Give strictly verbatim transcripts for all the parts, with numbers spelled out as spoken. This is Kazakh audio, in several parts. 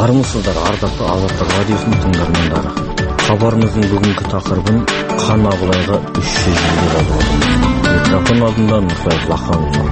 Армысыздар, ардақты Азаттық радиосының тыңдармандары. Хабарымыздың бүгінгі тақырыбын қан Абылайға үш жүз жыл деп алып отырмыз. Микрофон алдында Нұрсай Лаханұлы.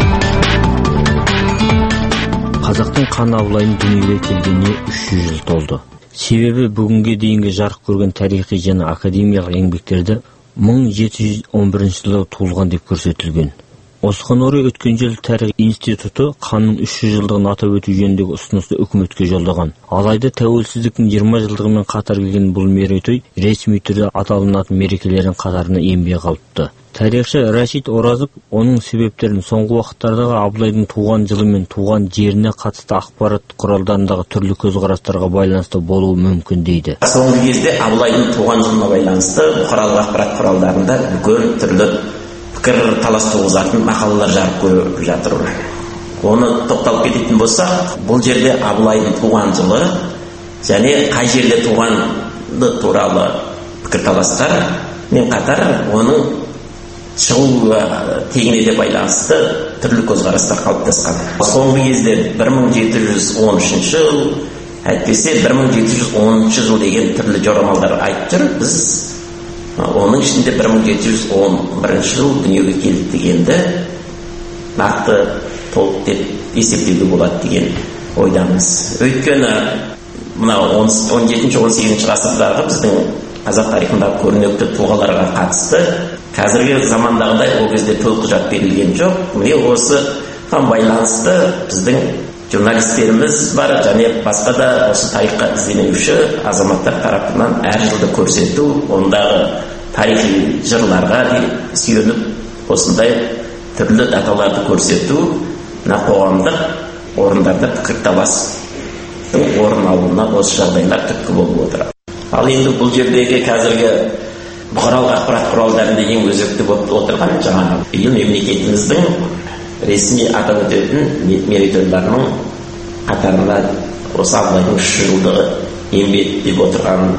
Қазақтың қан Абылайдың дүниеге келгеніне үш жүз жыл толды. Себебі бүгінге дейінгі жарық көрген тарихи және академиялық еңбектерді мың жеті жүз он бірінші жылы туылған деп көрсетілген. Осыған орай өткен жыл тарих институты қанның үш жүз жылдығын атап өту жөніндегі ұсынысты үкіметке жолдаған. Алайда тәуелсіздіктің жиырма жылдығымен қатар келген бұл мерейтой ресми түрде аталынатын мерекелердің қатарына енбей қалыпты. Тарихшы Рашид Оразов оның себептерін соңғы уақыттардағы Абылайдың туған жылы мен туған жеріне қатысты ақпарат құралдарындағы түрлі көзқарастарға байланысты болуы мүмкін дейді. Соңғы кезде Абылайдың туған жылына байланысты бұқаралық ақпарат құралдарында үлкен түрлі пікір талас туғызатын мақалалар жарық көріп жатыр. Оны тоқталып кететін болсақ, бұл жерде Абылайдың туған жылы және қай жерде туғаны туралы пікір таластар мен қатар оның шығу тегіне байланысты түрлі көзқарастар қалыптасқан. Соңғы кезде бір мың жеті жүз он үшінші жыл, әйтпесе бір мың жеті жүз оныншы жыл деген түрлі жорамалдар айтып жүр. Біз оның ішінде бір мың жеті жүз он бірінші жыл дүниеге келді дегенді нақты толық деп есептеуге болады деген ойдамыз. Өйткені мына он жетінші он сегізінші ғасырдағы біздің қазақ тарихындағы көрнекті тұлғаларға қатысты қазіргі замандағыдай ол кезде төлқұжат берілген жоқ. Міне осыған байланысты біздің журналистеріміз бар және басқа да осы тарихқа ізденуші азаматтар тарапынан әр жылды көрсету, ондағы тарихи жырларға сүйеніп осындай түрлі даталарды көрсету мына қоғамдық орындарда пікірталастың орын алуына осы жағдайлар түрткі болып отыр. Ал енді бұл жердегі қазіргі бұқаралық ақпарат құралдарында ең өзекті болып отырған жаңағы биыл мемлекетіміздің ресми атап өтетін мерейтойларының қатарына осы Абылайдың үш жүз жылдығы енбеді деп отырған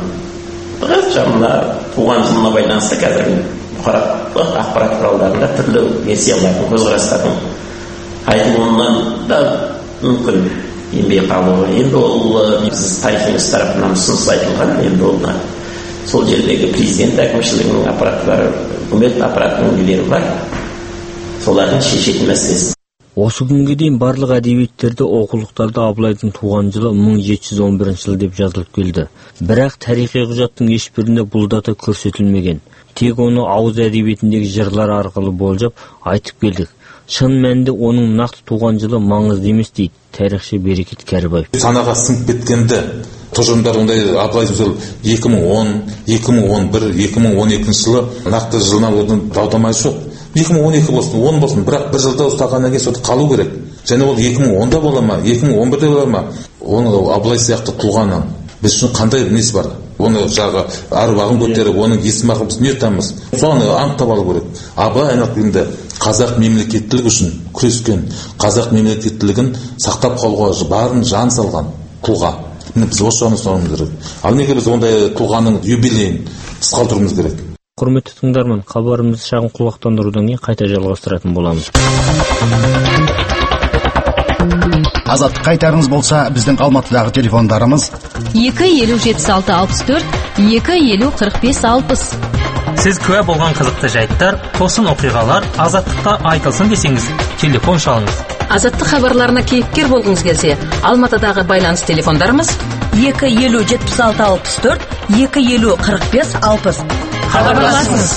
жаңа туған жылына байланысты қазіргі бұқаралық ақпарат құралдарында түрлі версиялардың, көзқарастардың айтылуынан да мүмкін енбей қалуы. Енді ол біз тарихымыз тарапынан ұсыныс айтылған, енді ол сол жердегі президент әкімшілігінің аппараттары, үкімет аппаратының үйлері бар, солардың шешетін мәселесі. Осы күнге дейін барлық әдебиеттерде, оқулықтарда Абылайдың туған жылы мың жеті жүз он бірінші жыл деп жазылып келді. Бірақ тарихи құжаттың ешбірінде бұл дата көрсетілмеген. Тек оны ауыз әдебиетіндегі жырлар арқылы болжап айтып келдік. Шын мәнінде оның нақты туған жылы маңызды емес дейді тарихшы Берекет Кәрібаев. Санаға сіңіп кеткенде тұжырымдар ондай Абылайдың жылы екі мың он, екі мың он бір, екі мың он екінші жылы нақты жылына оның дау-дамай жоқ. екі мың он екі болсын, он болсын, бірақ бір жылда ұстағаннан кейін соты қалу керек. Және ол екі мың онда бола ма, екі мың он бірде бола ма, оны Абылай сияқты тұлғаның біз үшін қандай несі бар? Оны жағы аруағын көтеріп, оның есім ақы біз не етамыз? Соны анықтап алу керек. Абылай айналып қазақ мемлекеттілігі үшін күрескен, қазақ мемлекеттілігін сақтап қалуға барын жан салған тұлға. Біз осы жағын ұстануымыз керек. Ал неге біз ондай тұлғаның юбилейін қыс қалдыруымыз керек? Құрметті тыңдарман, хабарымызды шағын құлақтандырудан кейін қайта жалғастыратын боламыз. Азаттық қайтарыңыз болса, біздің Алматыдағы телефондарымыз екі елу жетпіс алты алпыс төрт, екі елу қырық бес алпыс. Сіз куә болған қызықты жайттар, тосын оқиғалар Азаттыққа айтылсын десеңіз, телефон шалыңыз. Азаттық хабарларына кейіпкер болғыңыз келсе, Алматыдағы байланыс телефондарымыз екі елу жетпіс алты алпыс төрт, екі елу қырық бес алпыс. Хабарласыңыз.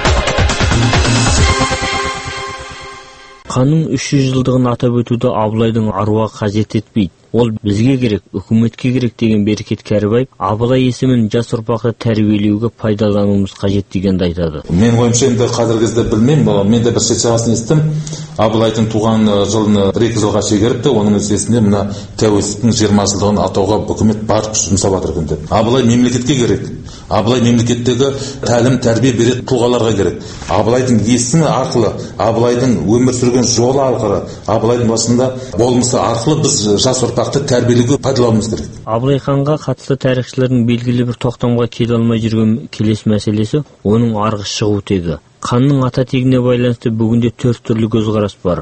Қанның үш жүз жылдығын атап өтуді Абылайдың аруағы қажет етпейді. Ол бізге керек, үкіметке керек деген Берекет Кәрібаев Абылай есімін жас ұрпақты тәрбиелеуге пайдалануымыз қажет дегенді айтады. Мен ойымша енді қазіргі кезде білмеймін, мен де бір шет-жағасын естім. Абылайдың туған жылын екі жылға шегеріпті, оның есесінде мына тәуелсіздіктің жиырма жылдығын атауға үкімет бар күш жұмсап жатыр екен деп. Абылай мемлекетке керек. Абылай мемлекеттегі тәлім, тәрбие беретін тұлғаларға керек. Абылайдың есімі арқылы, Абылайдың өмір сүрген жолы арқылы, Абылайдың басында болмысы арқылы біз жас ұрпақты тәрбиелеуге пайдалануымыз керек. Абылай ханға қатысты тарихшылардың белгілі бір тоқтамға келе алмай жүрген келесі мәселесі оның арғы шығу тегі. Қанның ата тегіне байланысты бүгінде төрт түрлі көзқарас бар.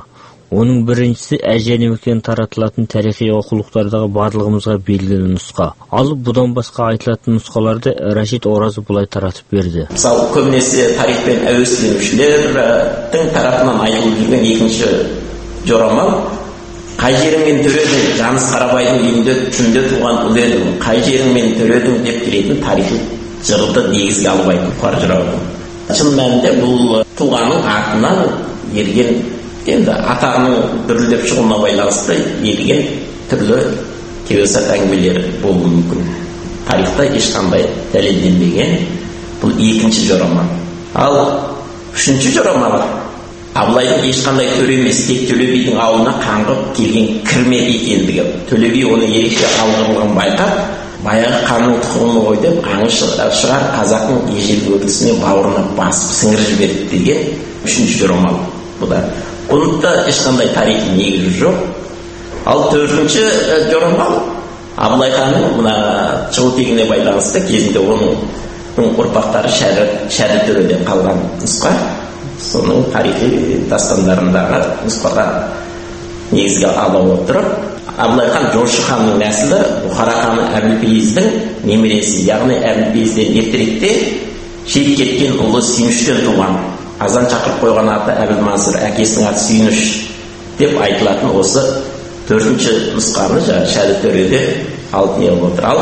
Оның біріншісі әженемектен таратылатын тарихи оқулықтардағы барлығымызға белгілі нұсқа. Ал бұдан басқа айтылатын нұсқаларды Рашид Оразы бұлай таратып берді. Мысалы, көбінесе тарихпен әуестенушілердің тарапынан айтылып жүрген екінші жорамал: қай жеріңмен төредің, Жаныс Қарабайдың үйінде түнде туған ұл едің, қай жеріңмен төредің деп келетін тарихи жырды негізге алып айтып бар жыраудың. Шын мәнінде бұл туғанның артынан ерген, енді атағының дүрілдеп шығуына байланысты ерген түрлі кеусат әңгімелер болуы мүмкін. Тарихта ешқандай дәлелденбеген бұл екінші жорамал. Ал үшінші жорамал: Абылайдың ешқандай төре емес, тек Төле бидің ауылына қаңғып келген кірме екендігі. Төле би оны ерекше алғырлығын байқап, баяғы қанның тұқымы ғой деп аңы шығар қазақтың ежелгі өркісіне бауырына басып сіңіріп жіберді деген үшінші жорамал. Бұл да бұнда ешқандай тарихи негізі жоқ. Ал төртінші жорамал Абылай ханның мына шығу тегіне байланысты кезінде оның ұрпақтары Шәрі төреден қалған нұсқа. Соның тарихи дастандарындағы нұсқаға негізге ала отырып, Абылай хан Жошы ханның нәсілі Бұхара ханы Әбілпейіздің немересі, яғни Әбілпейізден ертеректе шейіт кеткен ұлы Сүйініштен туған. Азан шақырып қойған аты Әбілмансыр, әкесінің аты Сүйініш деп айтылатын осы төртінші нұсқаны Шәрі төреде алып не болып отыр.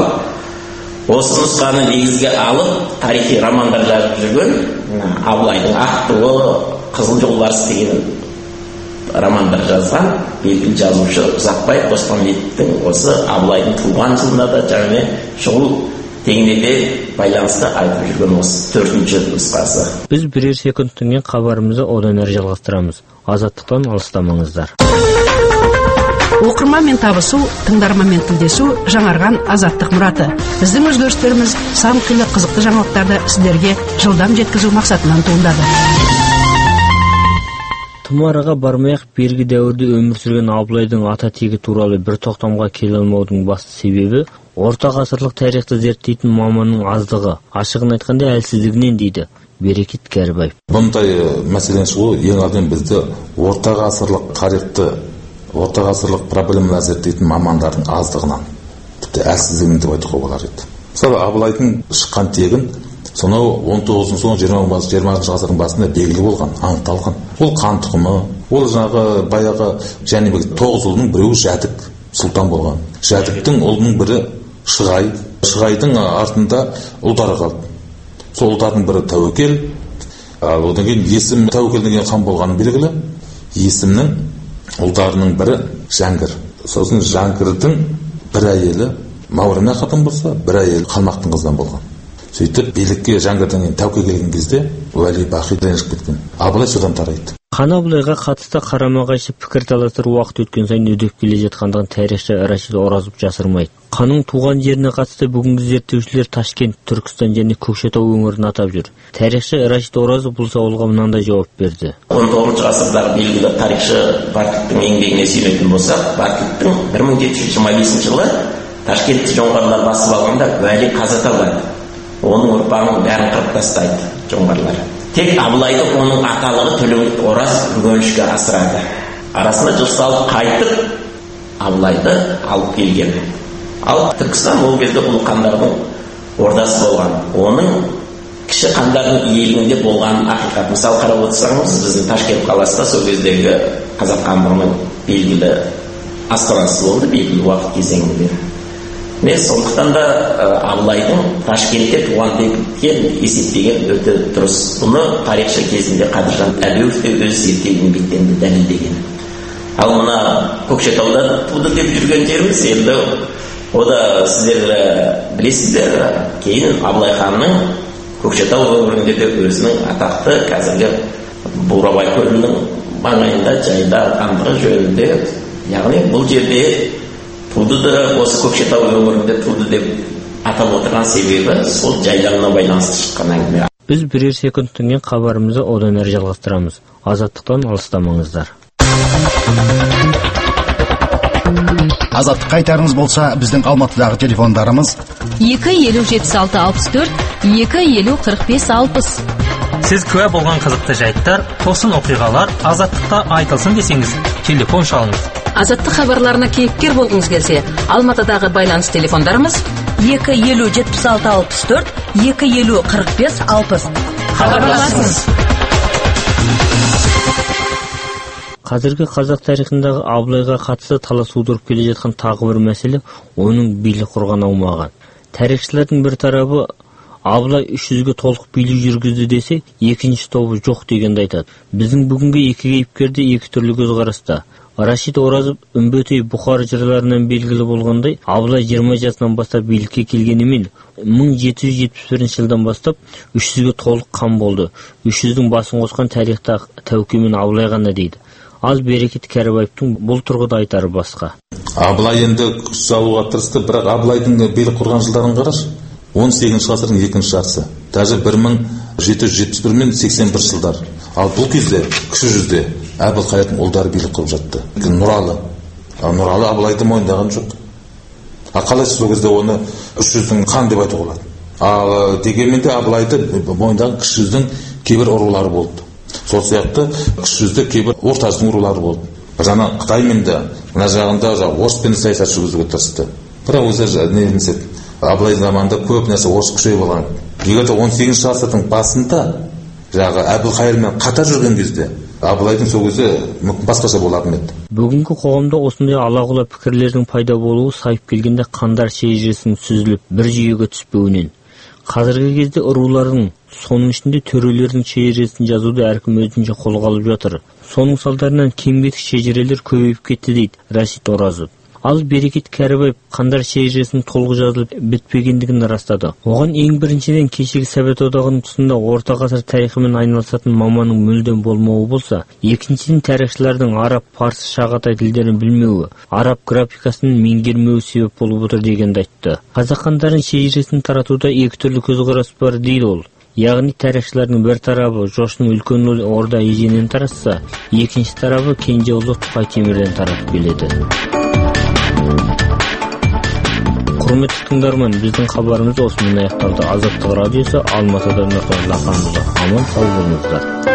Ал осы нұсқаны негізге алып тарихи романдар жазып жүрген Абылайдың Ақ туы, Қызыл жолбарыс деген романдар жазған белгілі жазушы Ұзақбай Доспамбетовтің осы Абылайдың туған жылына да және шұғыл тегіне де байланысты айтып жүрген осы төртінші нұсқасы. Біз бірер секундтан кейін хабарымызды одан әрі жалғастырамыз. Азаттықтан алыстамаңыздар. Оқырманмен табысу, тыңдарманмен тілдесу жаңарған азаттық мұраты. Біздің өзгерістеріміз сан қилы қызықты жаңалықтарды сіздерге жылдам жеткізу мақсатынан туындады. Тым араға бармай-ақ бергі дәуірде өмір сүрген Абылайдың ата тегі туралы бір тоқтамға келе алмаудың басты себебі орта ғасырлық тарихты зерттейтін маманның аздығы, ашығын айтқанда әлсіздігінен дейді Берекет Кәрібаев. Бұндай мәселен шығу ең алдымен бізді орта ғасырлық тарихты, орта ғасырлық проблемалар зерттейтін мамандардың аздығынан, тіпті әлсіздігінен деп айтуға болар еді. Мысалы, Абылайдың шыққан тегін сонау он тоғызыншы соң жиырмасыншы ғасырдың басында белгілі болған, анықталған. Ол қан тұқымы, ол жаңағы баяғы Жәнібек тоғыз ұлының біреуі Жәдік сұлтан болған. Жәдіктің ұлының бірі Шығай, Шығайдың артында ұлдары қалды. Сол ұлдардың бірі Тәуекел, ал одан кейін Есім Тәуекел деген хан болғаны белгілі. Есімнің ұлдарының бірі Жәңгір. Сосын Жәңгірдің бір әйелі Мауреннахр хатын болса, бір әйелі Қалмақтың қызынан болған. Сөйтіп билікке Жәңгірден кейін Тәуке келген кезде Уәли Бақи ренжіп кеткен. Абылай содан тарайды. Хан Абылайға қатысты қарама-қайшы пікір таластар уақыт өткен сайын үдеп келе жатқандығын тарихшы Рашид Оразов жасырмайды. Ханның туған жеріне қатысты бүгінгі зерттеушілер Ташкент, Түркістан және Көкшетау өңірін атап жүр. Тарихшы Рашид Оразов бұл сауалға мынандай жауап берді. он тоғызыншы ғасырдағы белгілі тарихшы Бартлиттің еңбегіне сүйенетін болсақ, Бартлиттің бір мың жеті жүз жиырма бесінші жылы Ташкентті жоңғарлар басып алғанда Уәли қаза табады. Оның ұрпағының бәрін қырып тастайды жоңғарлар. Тек Абылайды оның аталығы Төлеңгіт Ораз үргенішке асырады. Арасында жыл салып қайтып Абылайды алып келген. Ал Түркістан ол кезде ұлы хандардың ордасы болған. Оның кіші хандардың иелігінде болған ақиқат. Мысалы қарап отырсаңыз, біздің Ташкент қаласында сол кездегі қазақ хандығының белгілі астанасы болды, белгілі уақыт кезеңінде. Мен сондықтан да Абылайдың Ташкентте туған деген есептеген өте дұрыс. Бұны тарихшы кезінде Қадыржан Әлеуов те өз зерттеу еңбектерінде дәлелдеген. Ал мына Көкшетауда туды деп жүрген жеріміз, енді ода сіздер білесіздер, кейін Абылай ханның Көкшетау өңірінде де өзінің атақты қазіргі Бурабай көлінің маңайында жайда хандығы жөнінде, яғни бұл жерде туды да осы Көкшетау өңірінде туды деп атап отырған себебі сол жайларына байланысты шыққан әңгіме. Біз бірер секундтан кейін хабарымызды одан әрі жалғастырамыз. Азаттықтан алыстамаңыздар. Азаттық қайтарыңыз болса, біздің Алматыдағы телефондарымыз екі елу жетпіс алты алпыс төрт, екі елу қырық бес алпыс. Сіз куә болған қызықты жайттар, тосын оқиғалар азаттықта айтылсын десеңіз, телефон шалыңыз. Азаттық хабарларына кейіпкер болғыңыз келсе, Алматыдағы байланыс телефондарымыз екі елу жетпіс алты алпыс төрт, екі елу қырық бес алпыс. Хабарласыңыз. Қазіргі қазақ тарихындағы Абылайға қатысты талас тудырып келе жатқан тағы бір мәселе оның билік құрған аумағы. Тарихшылардың бір тарабы Абылай үш жүзге толық билік жүргізді десе, екінші тобы жоқ дегенді айтады. Біздің бүгінгі екі кейіпкерде екі түрлі көзқараста. Рашид Оразов Үмбетей Бұхар жырларынан белгілі болғандай, Абылай жиырма жасынан бастап билікке келгенімен, мың жеті жүз жетпіс бірінші жылдан бастап үш жүзге толық хан болды. үш жүздің басын қосқан тарихта Тәуке мен Абылай ғана дейді. Ал Берекет Кәрібаевтың бұл тұрғыда айтары басқа. Абылай енді күш салуға тырысты, бірақ Абылайдың билік құрған жылдарын қараш, он сегізінші ғасырдың екінші жартысы. Даже бір мың жеті жүз жетпіс бір мен сексен бір жылдар. Ал бұл кезде кіші жүзде Әбілқайырдың ұлдары билік құрып жатты. Нұралы. Нұралы Абылайды мойындаған жоқ. А қалай сол кезде оны үш жүздің хан деп айтуға болады. Ал дегенмен де Абылайды мойындаған кіші жүздің кейбір рулары болды. Сол сияқты кіші жүзде кейбір орта жүздің рулары болды. Жаңа Қытаймен де мына жағында орыспен саясат жүргізуге тырысты. Бірақ өзі не десек, Абылай заманында көп нәрсе орыс күшейіп болған. Егер он сегізінші ғасырдың басында жаңағы Әбілқайырмен қатар жүрген кезде Абылайдың сол кезде мүмкін басқаша болатын еді. Бүгінгі қоғамда осындай алағұла пікірлердің пайда болуы сайып келгенде қандар шежіресінің сүзіліп бір жүйеге түспеуінен. Қазіргі кезде рулардың, соның ішінде төрелердің шежіресін жазуды әркім өзінше қолға алып жатыр. Соның салдарынан кем-кетік шежірелер көбейіп кетті дейді Рашид Оразов. Ал Берекет Кәрібаев қандар шежіресінің толық жазылып бітпегендігін растады. Оған ең біріншіден кешегі Совет одағының тұсында орта ғасыр тарихымен айналысатын маманның мүлдем болмауы болса, екіншіден тарихшылардың араб, парсы, шағатай тілдерін білмеуі, араб графикасын меңгермеуі себеп болып отыр дегенді айтты. Қазақ хандарының шежіресін таратуда екі түрлі көзқарас бар дейді ол. Яғни тарихшылардың бір тарабы Жошының үлкен орда еженен таратса, екінші тарабы кенже ұлы Тұқай Темірден таратып келеді. Құрметті тыңдарман, біздің хабарымыз осымен аяқталды. Азаттық радиосы Алматыдан Лақанұлы. Аман сау болыңыздар.